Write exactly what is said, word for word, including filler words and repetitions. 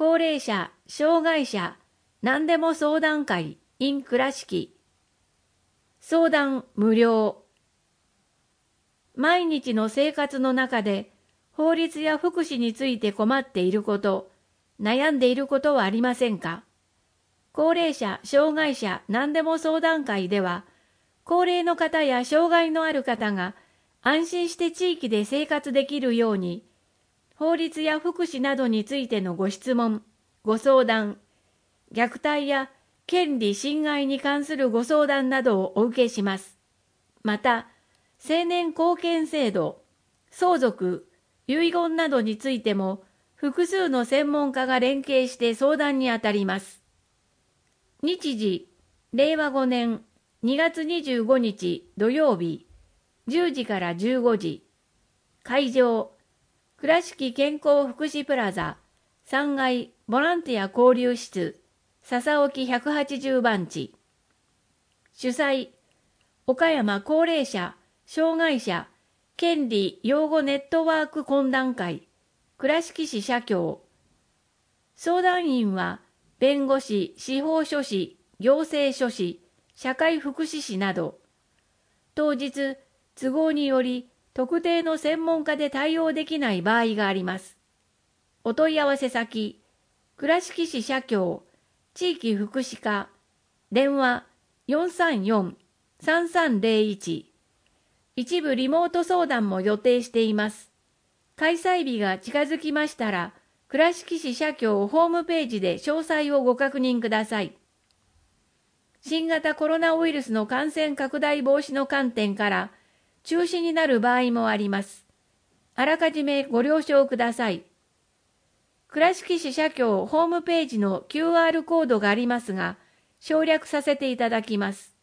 高齢者、障害者、何でも相談会 in 倉敷。相談無料。毎日の生活の中で法律や福祉について困っていること、悩んでいることはありませんか？高齢者、障害者、何でも相談会では、高齢の方や障害のある方が安心して地域で生活できるように、法律や福祉などについてのご質問、ご相談、虐待や権利侵害に関するご相談などをお受けします。また、成年後見制度、相続、遺言などについても、複数の専門家が連携して相談にあたります。日時、れいわごねんにがつにじゅうごにち土曜日、じゅうじからじゅうごじ。会場、倉敷健康福祉プラザ、さんがいボランティア交流室、笹沖ひゃくはちじゅうばんち。主催、岡山高齢者、障害者、権利擁護ネットワーク懇談会、倉敷市社協。相談員は、弁護士、司法書士、行政書士、社会福祉士など。当日、都合により、特定の専門家で対応できない場合があります。お問い合わせ先、倉敷市社協、地域福祉課、電話 よんさんよんさんさんぜろいち。一部リモート相談も予定しています。開催日が近づきましたら、倉敷市社協ホームページで詳細をご確認ください。新型コロナウイルスの感染拡大防止の観点から、中止になる場合もあります。あらかじめご了承ください。倉敷市社協ホームページの キューアール コードがありますが、省略させていただきます。